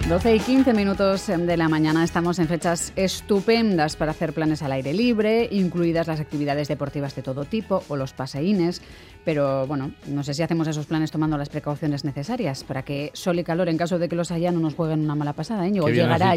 12:15 de la mañana. Estamos en fechas estupendas para hacer planes al aire libre, incluidas las actividades deportivas de todo tipo o los paseínes. Pero bueno, no sé si hacemos esos planes tomando las precauciones necesarias para que sol y calor, en caso de que los haya, no nos jueguen una mala pasada. Íñigo, llegará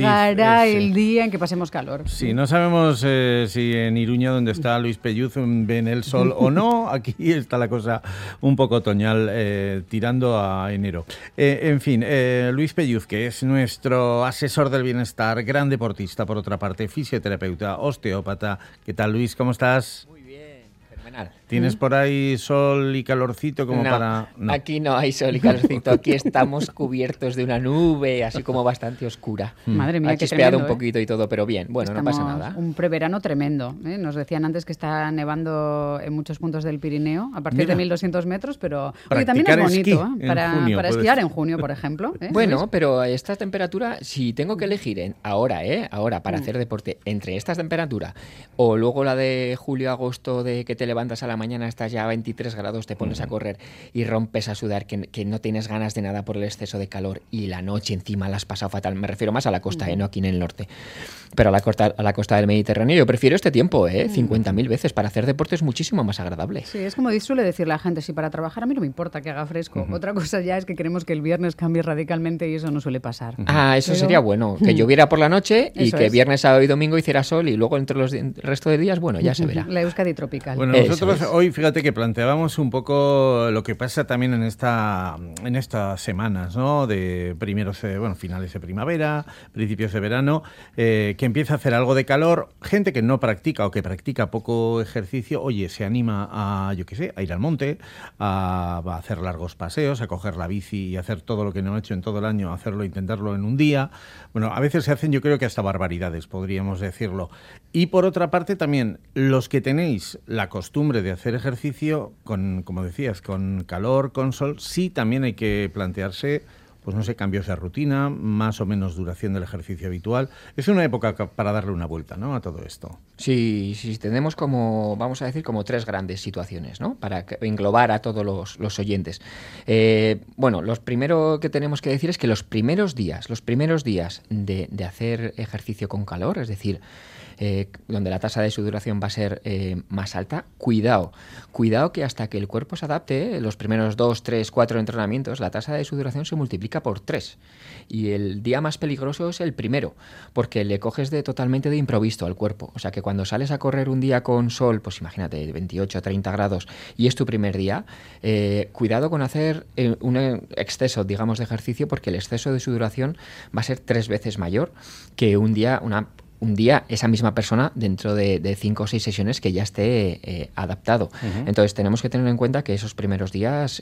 el día en que pasemos calor. Sí, no sabemos si en Iruña, donde está Luis Pelluz, ven el sol o no. Aquí está la cosa un poco otoñal, tirando a enero. En fin, Luis Pelluz, que es nuestro asesor del bienestar, gran deportista, por otra parte, fisioterapeuta, osteópata. ¿Qué tal, Luis? ¿Cómo estás? Muy bien, fenomenal. ¿Tienes por ahí sol y calorcito como para...? No, aquí no hay sol y calorcito. Aquí estamos cubiertos de una nube, así como bastante oscura. Madre mía, ha qué chispeado tremendo, un poquito y todo, pero bien. Bueno, Estamos no pasa nada. Un preverano tremendo. Nos decían antes que está nevando en muchos puntos del Pirineo, a partir de 1.200 metros, pero oye, también es bonito para esquiar en junio, por ejemplo. Bueno, Luis. pero a esta temperatura, si tengo que elegir ahora para hacer deporte, entre esta temperatura o luego la de julio-agosto, de que te levantas a la mañana, estás ya a 23 grados, te pones a correr y rompes a sudar, que no tienes ganas de nada por el exceso de calor, y la noche encima la has pasado fatal. Me refiero más a la costa, no aquí en el norte. Pero a la costa del Mediterráneo yo prefiero este tiempo, 50.000 veces. Para hacer deporte es muchísimo más agradable. Sí, es como suele decir la gente, si para trabajar a mí no me importa que haga fresco. Otra cosa ya es que queremos que el viernes cambie radicalmente y eso no suele pasar. Eso sería bueno, que lloviera por la noche y que viernes, sábado y domingo hiciera sol, y luego entre el resto de días, bueno, ya se verá. La Euskadi tropical. Bueno, nosotros hoy, fíjate que planteábamos un poco lo que pasa también en estas semanas, ¿no? De finales de primavera, principios de verano, que empieza a hacer algo de calor. Gente que no practica o que practica poco ejercicio, oye, se anima a ir al monte, a hacer largos paseos, a coger la bici y hacer todo lo que no ha hecho en todo el año, intentarlo en un día. Bueno, a veces se hacen, yo creo que hasta barbaridades, podríamos decirlo. Y por otra parte también, los que tenéis la costumbre de hacer ejercicio, como decías, con calor, con sol, sí también hay que plantearse, cambios de rutina, más o menos duración del ejercicio habitual. Es una época para darle una vuelta, ¿no?, a todo esto. Sí, tenemos como tres grandes situaciones, ¿no?, para englobar a todos los oyentes. Lo primero que tenemos que decir es que los primeros días de hacer ejercicio con calor, es decir, donde la tasa de sudoración va a ser más alta, cuidado que hasta que el cuerpo se adapte, los primeros 2, 3, 4 entrenamientos, la tasa de sudoración se multiplica por 3, y el día más peligroso es el primero, porque le coges totalmente de improviso al cuerpo. O sea que cuando sales a correr un día con sol, pues imagínate, 28 a 30 grados, y es tu primer día, cuidado con hacer un exceso, digamos, de ejercicio, porque el exceso de sudoración va a ser 3 veces mayor que un día esa misma persona dentro de 5 o 6 sesiones que ya esté adaptado. Entonces tenemos que tener en cuenta que esos primeros días,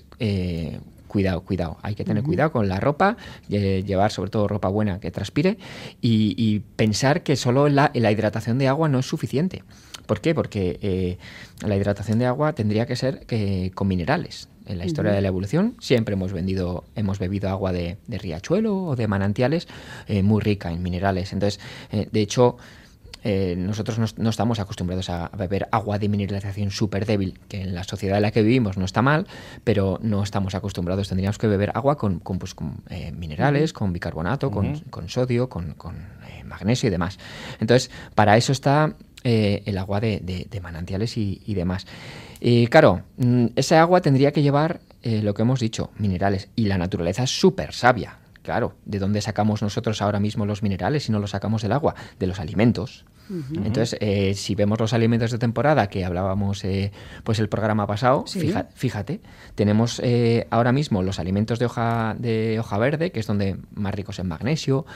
cuidado, hay que tener cuidado con la ropa, llevar sobre todo ropa buena que transpire, y pensar que solo la hidratación de agua no es suficiente. ¿Por qué? Porque la hidratación de agua tendría que ser con minerales. En la historia de la evolución siempre hemos bebido agua de riachuelo o de manantiales, muy rica en minerales. Entonces, de hecho, nosotros no estamos acostumbrados a beber agua de mineralización súper débil, que en la sociedad en la que vivimos no está mal, pero no estamos acostumbrados. Tendríamos que beber agua con minerales, con bicarbonato, con sodio, con magnesio y demás. Entonces, para eso está el agua de manantiales y demás. Claro, esa agua tendría que llevar lo que hemos dicho, minerales, y la naturaleza es súper sabia. Claro, ¿de dónde sacamos nosotros ahora mismo los minerales si no los sacamos del agua? De los alimentos. Entonces, si vemos los alimentos de temporada que hablábamos el programa pasado, ¿sí? Fíjate, tenemos ahora mismo los alimentos de hoja verde, que es donde más ricos en magnesio,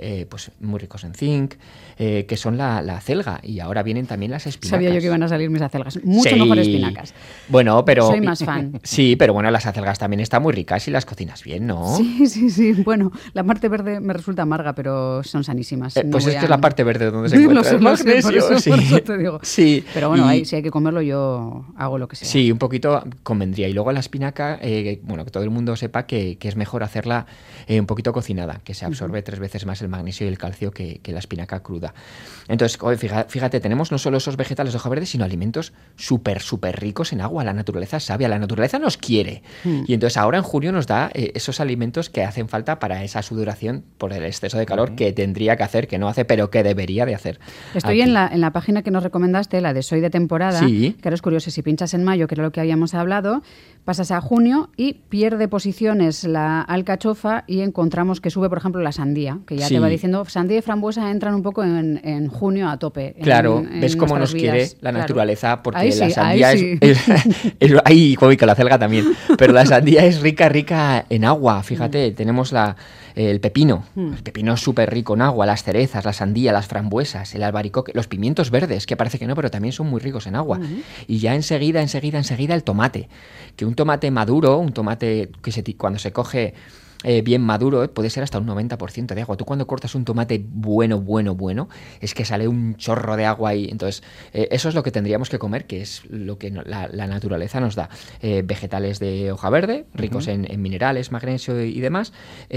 muy ricos en zinc, que son la acelga, y ahora vienen también las espinacas. Sabía yo que iban a salir mis acelgas, mucho mejor espinacas. Bueno, pero soy más fan. Sí, pero bueno, las acelgas también están muy ricas y las cocinas bien, ¿no? Sí. Bueno, la parte verde me resulta amarga, pero son sanísimas. Pues es que es la parte verde donde se encuentra. el magnesio. Por eso te digo. Sí. Pero bueno, si hay que comerlo, yo hago lo que sea. Sí, un poquito convendría. Y luego la espinaca, bueno, que todo el mundo sepa que es mejor hacerla un poquito cocinada, que se absorbe 3 veces más el magnesio y el calcio que la espinaca cruda. Entonces, fíjate, tenemos no solo esos vegetales de hoja verde, sino alimentos súper ricos en agua. La naturaleza es sabia, la naturaleza nos quiere. Y entonces ahora en junio nos da esos alimentos que hacen falta para esa sudoración por el exceso de calor que tendría que hacer, que no hace, pero que debería de hacer. Estoy en la página que nos recomendaste, la de Soy de temporada, sí. Que ahora es curioso, si pinchas en mayo, que era lo que habíamos hablado, pasas a junio y pierde posiciones la alcachofa y encontramos que sube, por ejemplo, la sandía, que ya te va diciendo, sandía y frambuesa entran un poco en junio a tope. Claro, ves cómo nos quiere la naturaleza, porque ahí la sí, sandía es ahí, que la celga también, pero la sandía es rica en agua, fíjate, tenemos el pepino. El pepino es súper rico en agua, las cerezas, la sandía, las frambuesas, el albaricoque, los pimientos verdes, que parece que no, pero también son muy ricos en agua. Y ya enseguida el tomate. Que un tomate maduro, un tomate que cuando se coge bien maduro, puede ser hasta un 90% de agua. Tú cuando cortas un tomate bueno, es que sale un chorro de agua ahí. Entonces, eso es lo que tendríamos que comer, que es lo que la naturaleza nos da. Vegetales de hoja verde, ricos en minerales, magnesio y demás.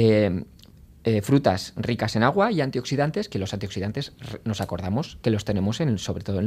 Frutas ricas en agua y antioxidantes, que los antioxidantes nos acordamos que los tenemos sobre todo en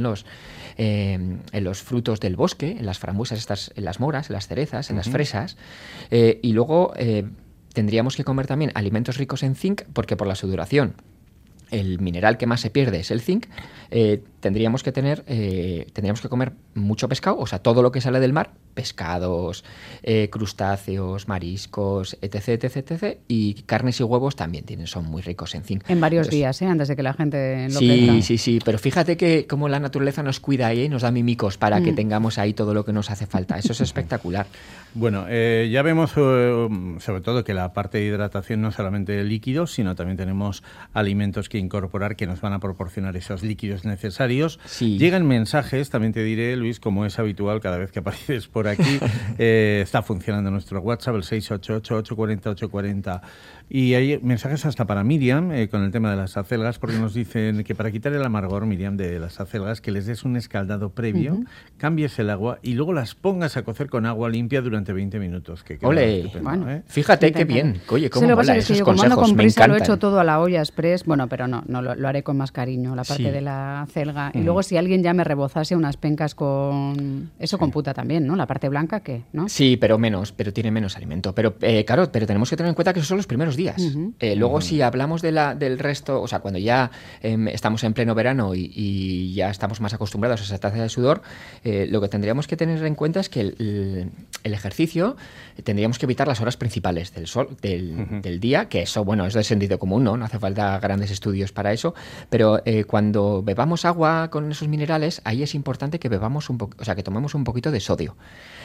los frutos del bosque, en las frambuesas, en las moras, en las cerezas, en las fresas. Y luego tendríamos que comer también alimentos ricos en zinc, porque por la sudoración el mineral que más se pierde es el zinc. Tendríamos que comer mucho pescado, o sea, todo lo que sale del mar, pescados, crustáceos, mariscos, etc. Y carnes y huevos también son muy ricos en zinc. En varios días, antes de que la gente enloquezca. Sí, pero fíjate que como la naturaleza nos cuida ahí, nos da mimicos para que tengamos ahí todo lo que nos hace falta. Eso es espectacular. Bueno, ya vemos sobre todo que la parte de hidratación no solamente líquidos, sino también tenemos alimentos que incorporar que nos van a proporcionar esos líquidos necesarios. Sí. Llegan mensajes, también te diré, Luis, como es habitual cada vez que apareces por aquí, está funcionando nuestro WhatsApp, el 688-840-840. Y hay mensajes hasta para Miriam con el tema de las acelgas, porque nos dicen que para quitar el amargor, Miriam, de las acelgas, que les des un escaldado previo, cambies el agua y luego las pongas a cocer con agua limpia durante 20 minutos. Que ¡Ole! Bueno, fíjate qué bien. Oye, cómo lo mola que esos yo, consejos, como ando con prisa, me lo he encantan. hecho todo a la olla express, bueno, pero no lo haré con más cariño, la parte de la acelga. Y luego si alguien ya me rebozase unas pencas con... Eso computa también, ¿no? La parte blanca, ¿qué? ¿No? Sí, pero tiene menos alimento. Pero claro, pero tenemos que tener en cuenta que esos son los primeros días. Luego, si hablamos del resto, o sea, cuando ya estamos en pleno verano y ya estamos más acostumbrados a esa taza de sudor, lo que tendríamos que tener en cuenta es que el ejercicio tendríamos que evitar las horas principales del sol, del día, que eso, bueno, es de sentido común, ¿no? No hace falta grandes estudios para eso, pero cuando bebamos agua con esos minerales, ahí es importante que bebamos que tomemos un poquito de sodio.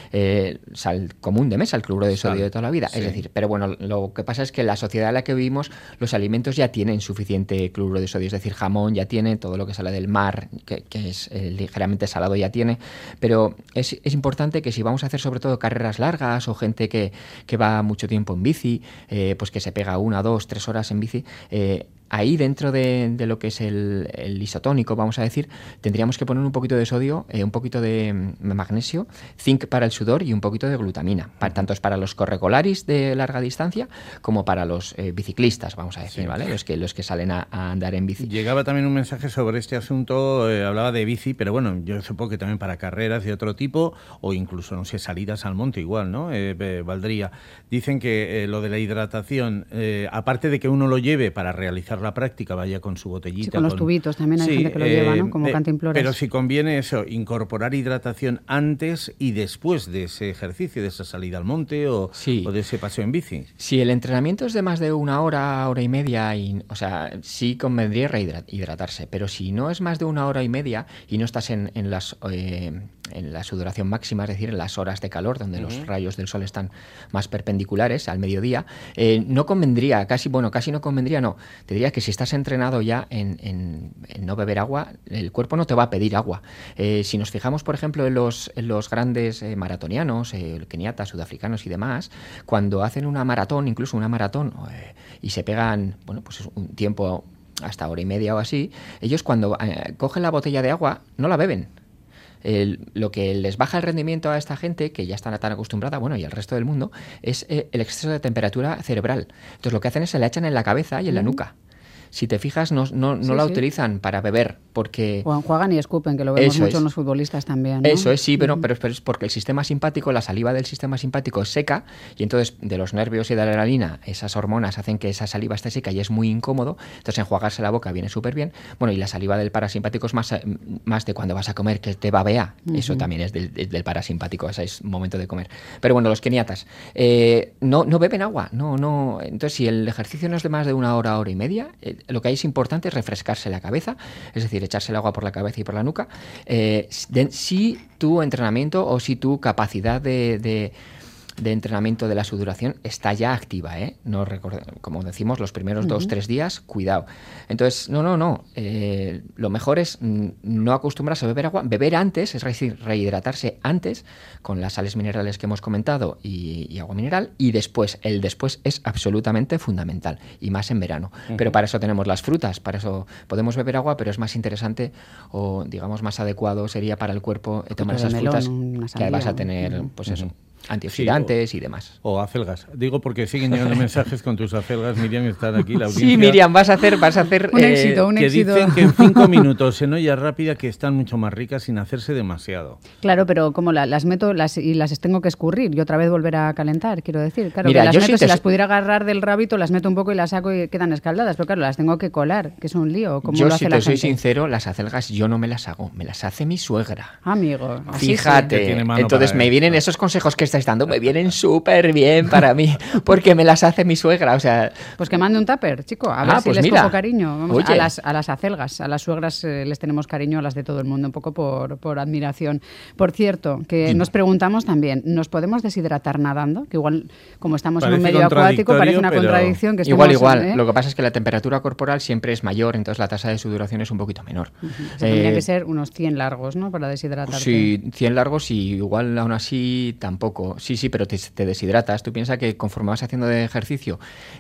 Sal común de mesa, el cloruro de sodio de toda la vida. Sí. Es decir, pero bueno, lo que pasa es que en la sociedad en la que vivimos, los alimentos ya tienen suficiente cloruro de sodio, es decir, jamón ya tiene, todo lo que sale del mar, que es ligeramente salado ya tiene, pero es importante que si vamos a hacer sobre todo carreras largas o gente que va mucho tiempo en bici, pues que se pega 1, 2, 3 horas en bici, ahí dentro de lo que es el isotónico, vamos a decir, tendríamos que poner un poquito de sodio, un poquito de magnesio, zinc para el sudor y un poquito de glutamina, tanto es para los correcolaris de larga distancia como para los biciclistas, vamos a decir, ¿vale? Los que salen a andar en bici. Llegaba también un mensaje sobre este asunto, hablaba de bici, pero bueno, yo supongo que también para carreras de otro tipo o incluso, no sé, salidas al monte igual, ¿no? Valdría. Dicen que lo de la hidratación, aparte de que uno lo lleve para realizar la práctica, vaya con su botellita. Sí, con los tubitos también hay gente que lo lleva, ¿no? Como cantimploras. Pero si conviene eso, incorporar hidratación antes y después de ese ejercicio, de esa salida al monte o de ese paseo en bici. Si el entrenamiento es de más de 1 hora, hora y media, sí convendría hidratarse, pero si no es más de 1 hora y media y no estás en la sudoración máxima, es decir, en las horas de calor, donde los rayos del sol están más perpendiculares al mediodía, no convendría, casi no convendría, no. Te diría que si estás entrenado ya en no beber agua, el cuerpo no te va a pedir agua. Si nos fijamos, por ejemplo, en los grandes maratonianos, keniatas, sudafricanos y demás, cuando hacen una maratón, incluso una maratón, y se pegan, bueno, pues un tiempo hasta hora y media o así, ellos cuando cogen la botella de agua no la beben. Lo que les baja el rendimiento a esta gente, que ya está tan acostumbrada, bueno, y al resto del mundo, es el exceso de temperatura cerebral. Entonces lo que hacen es se la echan en la cabeza y en la nuca. Si te fijas, no la utilizan para beber, porque... O enjuagan y escupen, que lo vemos mucho en los futbolistas también, ¿no? Eso es, sí, pero es porque el sistema simpático, la saliva del sistema simpático es seca, y entonces de los nervios y de la adrenalina, esas hormonas hacen que esa saliva esté seca y es muy incómodo, entonces enjuagarse la boca viene súper bien. Bueno, y la saliva del parasimpático es más de cuando vas a comer, que te babea, eso también es del parasimpático, ese es momento de comer. Pero bueno, los keniatas no beben agua, no. Entonces, si el ejercicio no es de más de 1 hora, hora y media, lo que hay es importante es refrescarse la cabeza, es decir, echarse el agua por la cabeza y por la nuca, si tu entrenamiento o si tu capacidad de entrenamiento de la sudoración está ya activa, ¿eh? No como decimos, los primeros 2-3 días, cuidado. Entonces, no. Lo mejor es no acostumbrarse a beber agua, beber antes, es decir, rehidratarse antes con las sales minerales que hemos comentado y agua mineral, y después. El después es absolutamente fundamental, y más en verano. Pero para eso tenemos las frutas, para eso podemos beber agua, pero es más interesante o, digamos, más adecuado sería para el cuerpo tomar esas frutas que vas a tener, pues eso, antioxidantes y demás. O acelgas. Digo porque siguen llegando mensajes con tus acelgas. Miriam, están aquí la audiencia. Sí, Miriam, vas a hacer un éxito. Que dicen que en 5 minutos en olla rápida que están mucho más ricas sin hacerse demasiado. Claro, pero como las meto y las tengo que escurrir y otra vez volver a calentar, quiero decir. Claro, mira, que las meto, si las pudiera agarrar del rabito, las meto un poco y las saco y quedan escaldadas, pero claro, las tengo que colar, que es un lío. Yo, si te soy sincero, las acelgas yo no me las hago, me las hace mi suegra. Amigo. Fíjate, sí. Entonces me vienen esos consejos que estáis dando, me vienen súper bien para mí, porque me las hace mi suegra, o sea... Pues que mande un tupper, chico, a ver si pues les mira. cojo cariño. Vamos, Oye. a las acelgas, a las suegras les tenemos cariño, a las de todo el mundo, un poco por admiración. Por cierto, que nos preguntamos también, ¿nos podemos deshidratar nadando? Que igual, como estamos en un medio acuático, parece una contradicción. Que igual, ¿eh? Lo que pasa es que la temperatura corporal siempre es mayor, entonces la tasa de sudoración es un poquito menor. O sea, tendría que ser unos 100 largos, ¿no?, para deshidratarte. Sí, 100 largos y igual aún así tampoco. Sí, pero te deshidratas. Tú piensas que conforme vas haciendo de ejercicio,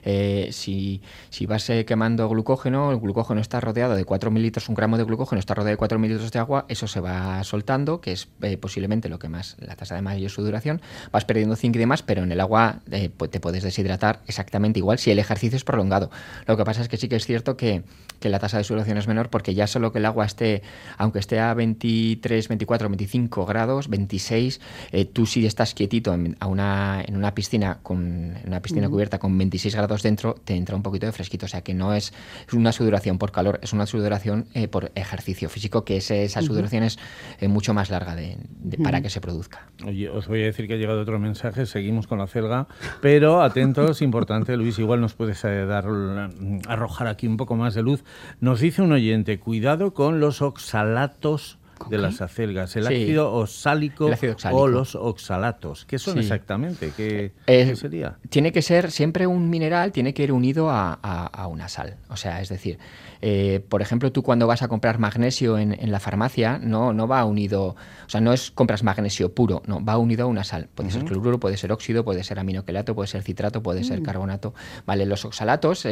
si vas quemando glucógeno, el glucógeno está rodeado de 4 mililitros, 1 gramo de glucógeno está rodeado de 4 mililitros de agua, eso se va soltando, que es posiblemente lo que más, la tasa de mayor sudoración, vas perdiendo zinc y demás, pero en el agua te puedes deshidratar exactamente igual si el ejercicio es prolongado. Lo que pasa es que sí que es cierto que la tasa de sudoración es menor, porque ya solo que el agua esté, aunque esté a 23, 24, 25 grados, 26, tú si estás quietito en una piscina cubierta con 26 grados dentro, te entra un poquito de fresquito. O sea que no es una sudoración por calor, es una sudoración por ejercicio físico, que esa sudoración es mucho más larga para que se produzca. Oye, os voy a decir que ha llegado otro mensaje, seguimos con la celga, pero atentos, importante, Luis, igual nos puedes arrojar aquí un poco más de luz. Nos dice un oyente, cuidado con los oxalatos de las acelgas, el ácido oxálico o los oxalatos. ¿Qué son exactamente? ¿Qué sería? Tiene que ser siempre un mineral, tiene que ir unido a una sal. O sea, es decir, por ejemplo, tú cuando vas a comprar magnesio en la farmacia, no va unido, o sea, no es compras magnesio puro, no, va unido a una sal. Puede ser cloruro, puede ser óxido, puede ser aminoquelato, puede ser citrato, puede ser carbonato. Vale, los oxalatos...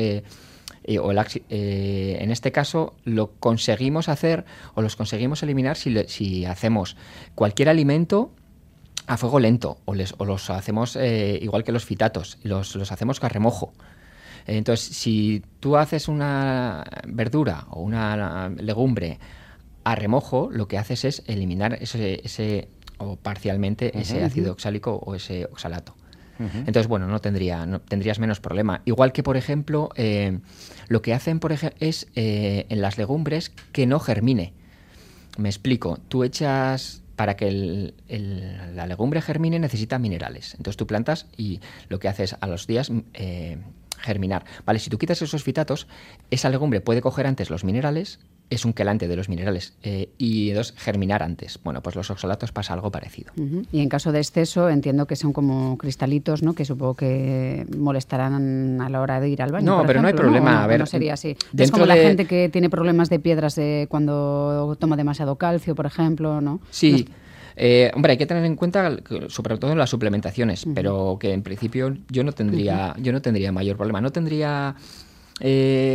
en este caso lo conseguimos hacer o los conseguimos eliminar si hacemos cualquier alimento a fuego lento o los hacemos igual que los fitatos, los hacemos a remojo. Entonces, si tú haces una verdura o una legumbre a remojo, lo que haces es eliminar ese o parcialmente ese ácido oxálico o ese oxalato. Entonces, bueno, no tendrías menos problema. Igual que, por ejemplo, lo que hacen es en las legumbres que no germine. Me explico. Tú echas... Para que la legumbre germine necesita minerales. Entonces tú plantas y lo que haces a los días germinar. Vale, si tú quitas esos fitatos, esa legumbre puede coger antes los minerales, es un quelante de los minerales, y entonces germinar antes. Bueno, pues los oxalatos pasa algo parecido. Y en caso de exceso, entiendo que son como cristalitos, ¿no?, que supongo que molestarán a la hora de ir al baño. No, pero no hay problema. ¿no? A ver, no sería así. Es como la gente que tiene problemas de piedras cuando toma demasiado calcio, por ejemplo, ¿no? Sí. Hombre, hay que tener en cuenta, sobre todo en las suplementaciones, pero que en principio yo no tendría mayor problema. No tendría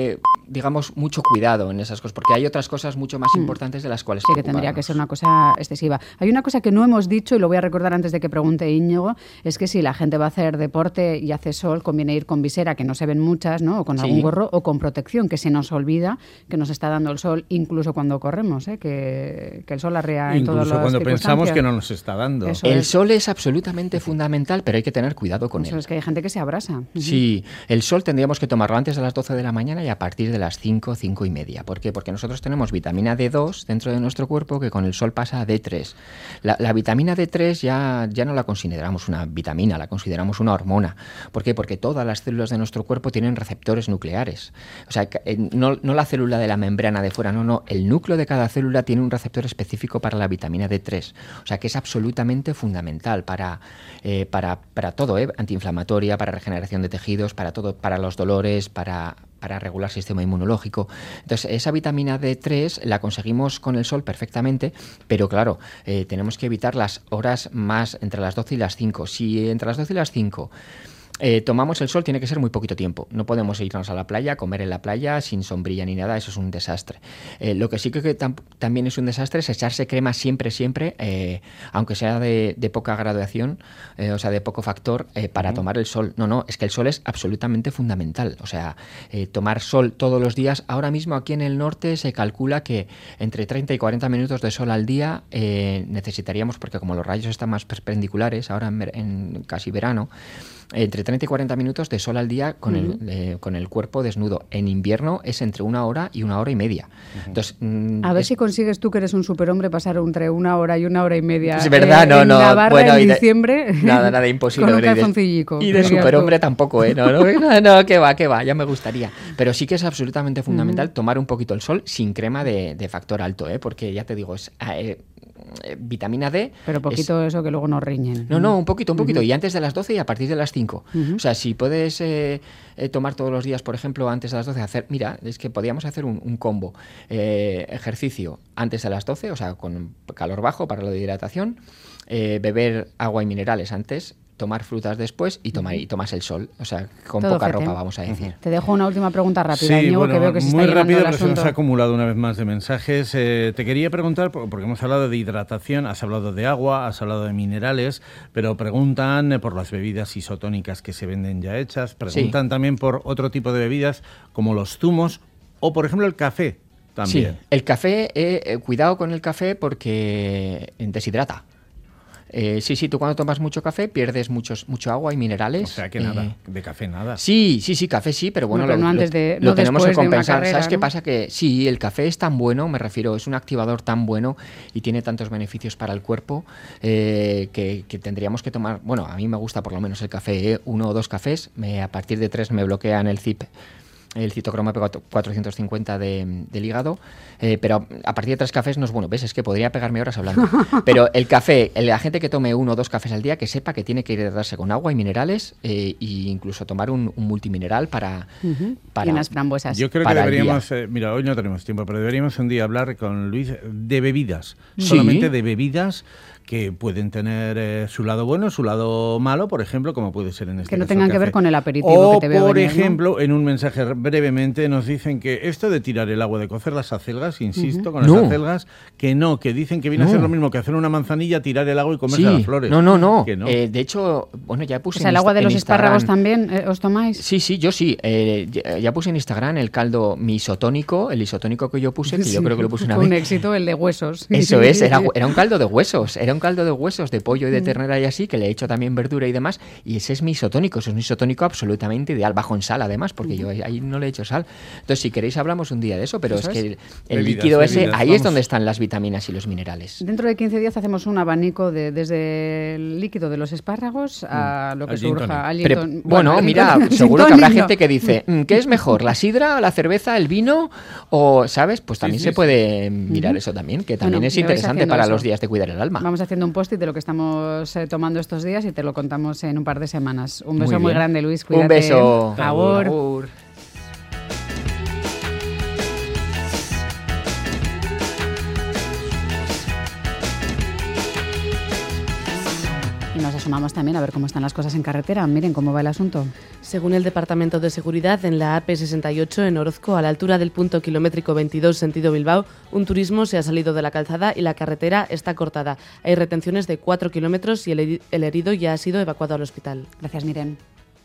digamos, mucho cuidado en esas cosas, porque hay otras cosas mucho más importantes de las cuales sí, que tendría que ser una cosa excesiva. Hay una cosa que no hemos dicho y lo voy a recordar antes de que pregunte Íñigo, es que si la gente va a hacer deporte y hace sol, conviene ir con visera, que no se ven muchas, ¿no? O con algún gorro, o con protección, que se nos olvida que nos está dando el sol incluso cuando corremos, que el sol arrea en todas las incluso cuando pensamos que no no nos está dando. El sol es absolutamente fundamental, pero hay que tener cuidado con él. Es que hay gente que se abrasa. Sí, el sol tendríamos que tomarlo antes de las 12 de la mañana y a partir de las 5, 5 y media. ¿Por qué? Porque nosotros tenemos vitamina D2 dentro de nuestro cuerpo que con el sol pasa a D3. La vitamina D3 ya no la consideramos una vitamina, la consideramos una hormona. ¿Por qué? Porque todas las células de nuestro cuerpo tienen receptores nucleares. O sea, no la célula de la membrana de fuera, no. El núcleo de cada célula tiene un receptor específico para la vitamina D3. O sea, que es absolutamente fundamental para todo, antiinflamatoria, para regeneración de tejidos, para todo, para los dolores, para regular el sistema inmunológico. Entonces, esa vitamina D3 la conseguimos con el sol perfectamente, pero claro, tenemos que evitar las horas más entre las 12 y las 5. Si entre las 12 y las 5 tomamos el sol, tiene que ser muy poquito tiempo. No podemos irnos a la playa, comer en la playa sin sombrilla ni nada, eso es un desastre. Lo que sí que también es un desastre es echarse crema siempre, aunque sea de poca graduación, o sea, de poco factor, para tomar el sol. No, es que el sol es absolutamente fundamental. O sea, tomar sol todos los días. Ahora mismo aquí en el norte se calcula que entre 30 y 40 minutos de sol al día necesitaríamos, porque como los rayos están más perpendiculares, ahora en casi verano, entre 30 y 40 minutos de sol al día con el cuerpo desnudo. En invierno es entre 1 hora y 1 hora y media. Entonces, a ver si consigues tú, que eres un superhombre, pasar entre 1 hora y 1 hora y media. Es verdad, en Navarra en diciembre. Nada imposible. Con un calzoncillico. Y de superhombre tampoco, No, que va, ya me gustaría. Pero sí que es absolutamente fundamental tomar un poquito el sol sin crema de factor alto, porque ya te digo, es vitamina D. Pero poquito eso que luego nos riñen. No, un poquito. Y antes de las 12 y a partir de las 5. O sea, si puedes tomar todos los días, por ejemplo, antes de las 12, es que podíamos hacer un combo. Ejercicio antes de las 12, o sea, con calor bajo para lo de hidratación, beber agua y minerales antes, tomar frutas después y tomas el sol, o sea, con todo poca ropa, vamos a decir. Te dejo una última pregunta rápida, sí, Íñigo, que veo que se está muy llenando rápido, el pero asunto. se nos ha acumulado una vez más de mensajes. Te quería preguntar, porque hemos hablado de hidratación, has hablado de agua, has hablado de minerales, pero preguntan por las bebidas isotónicas que se venden ya hechas, preguntan también por otro tipo de bebidas como los zumos o, por ejemplo, el café también. Sí, el café, cuidado con el café porque deshidrata. Sí, tú cuando tomas mucho café pierdes mucho agua y minerales. O sea que nada, de café nada. Sí, café sí, pero bueno, lo tenemos que compensar. Carrera, ¿sabes qué pasa? Que sí, el café es tan bueno, me refiero, es un activador tan bueno y tiene tantos beneficios para el cuerpo que tendríamos que tomar, bueno, a mí me gusta por lo menos el café, 1 o 2 cafés, a partir de 3 me bloquean el citocromo P450 del hígado, pero a partir de 3 cafés no es bueno. ¿Ves? Es que podría pegarme horas hablando. Pero el café, la gente que tome 1 o 2 cafés al día, que sepa que tiene que hidratarse con agua y minerales e incluso tomar un multimineral para y unas frambuesas. Yo creo que deberíamos, mira, hoy no tenemos tiempo, pero deberíamos un día hablar con Luis de bebidas, solamente de bebidas que pueden tener su lado bueno, su lado malo, por ejemplo, como puede ser en este caso. Que no tengan que ver con el aperitivo o, que te veo por venir, ejemplo, ¿no? en un mensaje brevemente nos dicen que esto de tirar el agua, de cocer las acelgas, insisto, con las acelgas, que dicen que viene a ser lo mismo que hacer una manzanilla, tirar el agua y comerse las flores. No. Que no. De hecho, bueno, ya puse o sea, el agua de los espárragos también, ¿os tomáis? Sí, yo sí. Ya puse en Instagram el caldo isotónico, el isotónico que yo puse, que yo creo que lo puse una vez. Un éxito, el de huesos. Eso es, era un caldo de huesos, de pollo y de ternera y así, que le he hecho también verdura y demás, y ese es mi isotónico, eso es un isotónico absolutamente ideal, bajo en sal además, porque yo ahí no le he hecho sal. Entonces, si queréis hablamos un día de eso, pero es que el líquido ese, ahí es donde están las vitaminas y los minerales. Dentro de 15 días hacemos un abanico desde el líquido de los espárragos a lo que surja. Bueno, mira, seguro que habrá gente que dice, ¿qué es mejor, la sidra, la cerveza, el vino? O, ¿sabes? Pues también se puede mirar eso también, que también es interesante para los días de cuidar el alma. Vamos haciendo un post-it de lo que estamos tomando estos días y te lo contamos en un par de semanas. Un beso muy grande, Luis. Cuídate. Un beso. Agur. Y nos asomamos también a ver cómo están las cosas en carretera. Miren cómo va el asunto. Según el Departamento de Seguridad, en la AP68 en Orozco, a la altura del punto kilométrico 22 sentido Bilbao, un turismo se ha salido de la calzada y la carretera está cortada. Hay retenciones de 4 kilómetros y el herido ya ha sido evacuado al hospital. Gracias, Miren.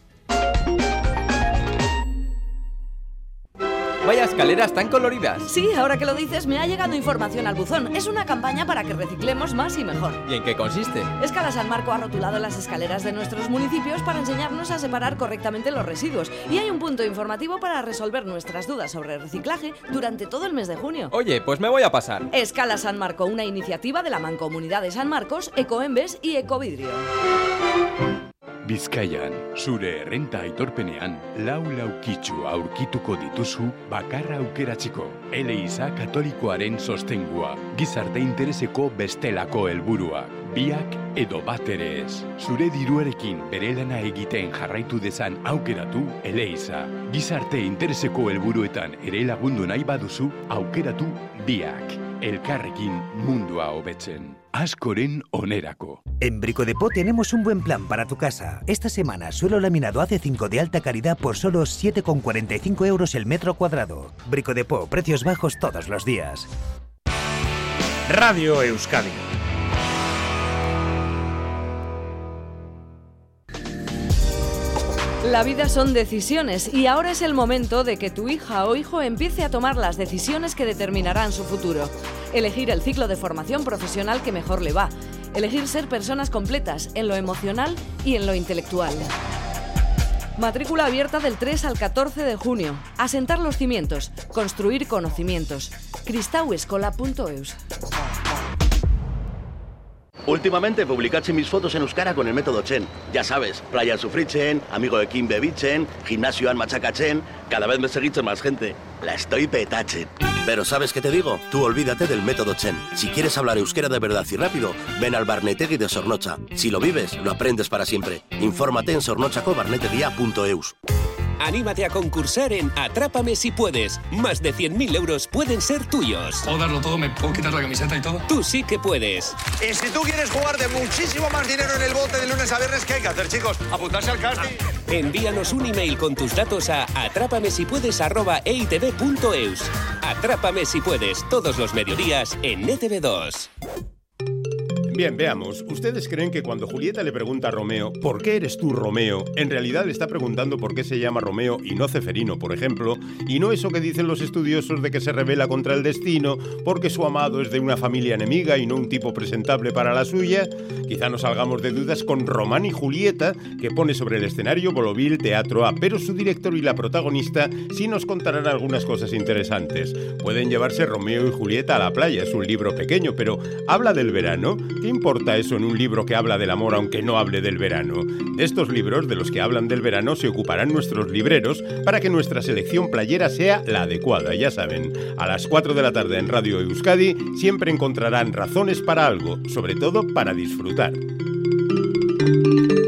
Vaya escaleras tan coloridas. Sí, ahora que lo dices, me ha llegado información al buzón. Es una campaña para que reciclemos más y mejor. ¿Y en qué consiste? Escala San Marco ha rotulado las escaleras de nuestros municipios para enseñarnos a separar correctamente los residuos. Y hay un punto informativo para resolver nuestras dudas sobre reciclaje durante todo el mes de junio. Oye, pues me voy a pasar. Escala San Marco, una iniciativa de la Mancomunidad de San Marcos, Ecoembes y Ecovidrio. Bizkaian, zure errenta aitorpenean, lau laukitxu aurkituko dituzu bakarra aukeratzeko. Eleiza katolikoaren sostengua, gizarte intereseko bestelako helburua. Biak edo bat ere ez. Zure diruarekin bere lana egiten jarraitu dezan aukeratu Eleiza. Gizarte intereseko helburuetan ere lagundu nahi baduzu aukeratu biak. Elkarrekin mundua hobetzen. Askoren onerako. En Bricodepot tenemos un buen plan para tu casa. Esta semana suelo laminado AC5 de alta calidad por solo 7,45 euros el metro cuadrado. Bricodepot, precios bajos todos los días. Radio Euskadi. La vida son decisiones y ahora es el momento de que tu hija o hijo empiece a tomar las decisiones que determinarán su futuro. Elegir el ciclo de formación profesional que mejor le va. Elegir ser personas completas en lo emocional y en lo intelectual. Matrícula abierta del 3 al 14 de junio. Asentar los cimientos. Construir conocimientos. Kristaueskola.eus. Últimamente publicache mis fotos en euskara con el método Chen. Ya sabes, playa sufritzen, amigo de Kim bebitzen, gimnasioan machacachen. Cada vez me seguitzen más gente. La estoy petachen. Pero ¿sabes qué te digo? Tú olvídate del método Chen. Si quieres hablar euskera de verdad y rápido, ven al Barnetegui de Zornotza. Si lo vives, lo aprendes para siempre. Infórmate en zornotzakobarnetegia.eus. Anímate a concursar en Atrápame si puedes. Más de 100.000 euros pueden ser tuyos. ¿Puedo darlo todo? ¿Me puedo quitar la camiseta y todo? Tú sí que puedes. Y si tú quieres jugar de muchísimo más dinero en el bote de lunes a viernes, ¿qué hay que hacer, chicos? Apuntarse al casting. Envíanos un email con tus datos a atrápamesipuedes@eitv.eus. Atrápame si puedes, todos los mediodías en ETV2. Bien, veamos. ¿Ustedes creen que cuando Julieta le pregunta a Romeo ¿por qué eres tú Romeo? En realidad le está preguntando por qué se llama Romeo y no Ceferino, por ejemplo, y no eso que dicen los estudiosos de que se rebela contra el destino porque su amado es de una familia enemiga y no un tipo presentable para la suya? Quizá nos salgamos de dudas con Román y Julieta, que pone sobre el escenario Bolovil Teatro A, pero su director y la protagonista sí nos contarán algunas cosas interesantes. Pueden llevarse Romeo y Julieta a la playa, es un libro pequeño, pero ¿habla del verano? ¿Qué importa eso en un libro que habla del amor aunque no hable del verano? De estos libros, de los que hablan del verano, se ocuparán nuestros libreros para que nuestra selección playera sea la adecuada. Ya saben, a las 4 de la tarde en Radio Euskadi siempre encontrarán razones para algo, sobre todo para disfrutar.